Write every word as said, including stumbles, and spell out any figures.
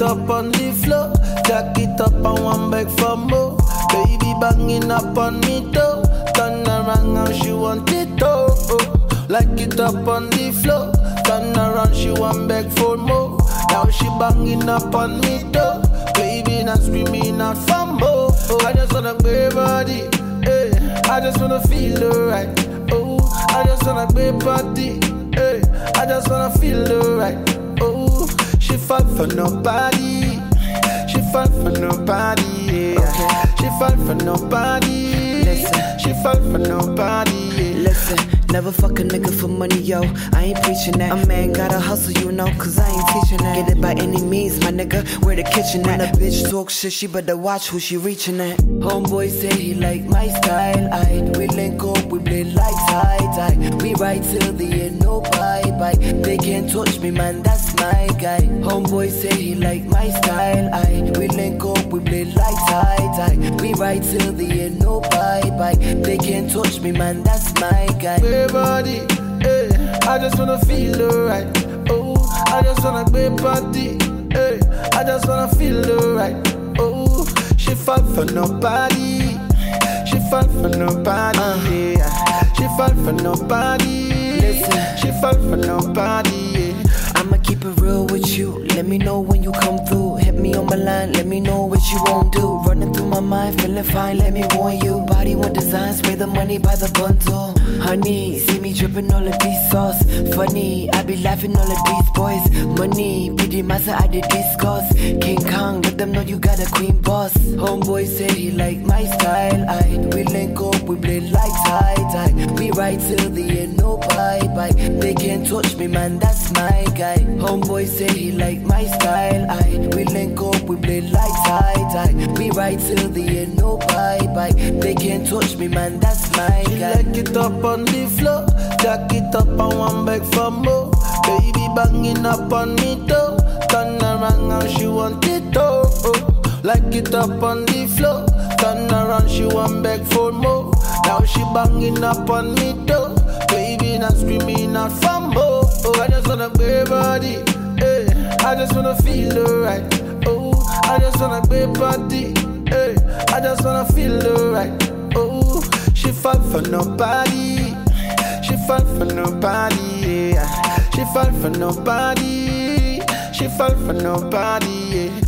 up on the floor, jack it up and one beg for more. Baby banging up on me though, turn around now she want it oh. Like it up on the floor, turn around she want beg for more. Now she banging up on me though, baby not screaming out for more. I just wanna be body, eh. I just wanna feel alright. Oh, I just wanna be body, eh. I just wanna feel alright. Oh, she fall for nobody, she fall for nobody, yeah. Okay. She fall for nobody. Listen, she fall for nobody, yeah. Listen, never fuck a nigga for money, yo. I ain't preaching that. A man gotta hustle, you know, cause I ain't teaching that. Get it by any means, my nigga, where the kitchen at? When a bitch talk shit, she better watch who she reaching at. Homeboy say he like my style, I we link up, we play like tie-tie. We ride till the end, no bye-bye. They can't touch me, man, that's my guy. Homeboy say he like my style, I we link up, we play like tie-tie. We ride till the end, no bye-bye. They can't touch me, man, that's my guy. Hey body, eh. I just wanna feel alright. Oh, I just wanna be body, eh. I just wanna feel alright. Oh, she fall for nobody, she fall for nobody, uh. yeah. She fall for nobody. Listen, she fall for nobody, yeah. I'ma keep it real with you. Let me know when you come through. Hit me on my line, let me know what you won't do. Running through my mind, feeling fine, let me warn you. Body one design, spray the money by the bundle. Honey, see me dripping all of these sauce. Funny, I be laughing all of these boys. Money, pretty massa, I did discuss. King Kong, let them know you got a queen boss. Homeboy say he like my style. I we link up, we play like tie-tie. We ride till the end, no bye-bye. They can't touch me, man, that's my guy. Homeboy say he like my style. I we link up, we play like tie-tie. We ride till the end, no bye-bye. They can't touch me, man, that's my she guy. Like it up on the floor, jack it up and one beg for more. Baby banging up on me though, turn around now she want it oh. Like it up on the floor, turn around she want beg for more. Now she banging up on me though, baby not screaming out for more. Oh, I just wanna be body, eh. I just wanna feel alright. Oh, I just wanna be body, eh. I just wanna feel alright. Oh, she fall for nobody, she fall for nobody, yeah. She fall for nobody, she fall for nobody, yeah.